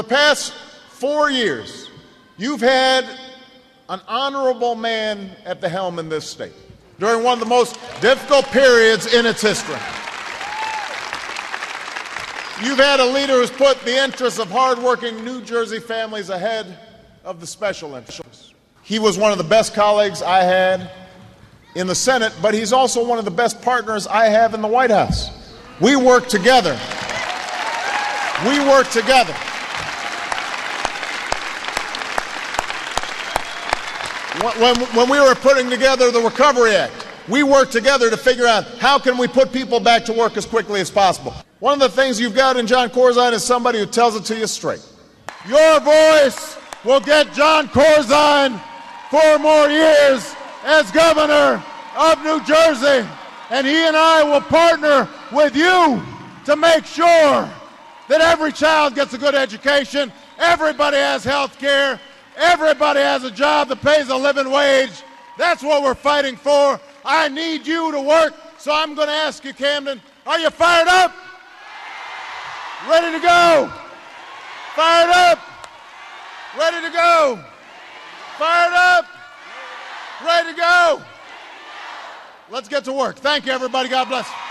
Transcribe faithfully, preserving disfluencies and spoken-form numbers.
the past four years, you've had an honorable man at the helm in this state during one of the most difficult periods in its history. You've had a leader who's put the interests of hardworking New Jersey families ahead of the special interests. He was one of the best colleagues I had in the Senate, but he's also one of the best partners I have in the White House. We work together. We work together. When, when we were putting together the Recovery Act, we worked together to figure out how can we put people back to work as quickly as possible. One of the things you've got in Jon Corzine is somebody who tells it to you straight. Your voice will get Jon Corzine four more years as governor of New Jersey, and he and I will partner with you to make sure that every child gets a good education, everybody has health care, everybody has a job that pays a living wage. That's what we're fighting for. I need you to work, so I'm going to ask you, Camden, are you fired up? Ready to go? Fired up? Ready to go? Fired up? Ready to go? Let's get to work. Thank you, everybody. God bless.